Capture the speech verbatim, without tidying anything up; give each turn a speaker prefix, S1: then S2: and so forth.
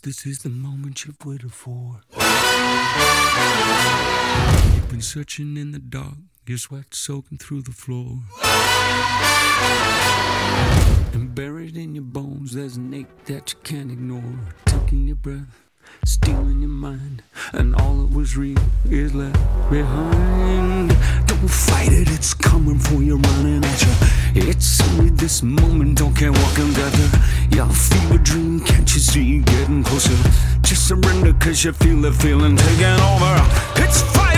S1: this is the moment you've waited for. You've been searching in the dark, your sweat soaking through the floor. And buried in your bones, there's an ache that you can't ignore. Taking your breath, stealing your mind, and all that was real is left behind. Don't fight it, it's coming for you, running at you. It's only this moment, don't care what can gather. You feel a dream, can't you see, getting closer. Just surrender, cause you feel the feeling taking over. It's fire.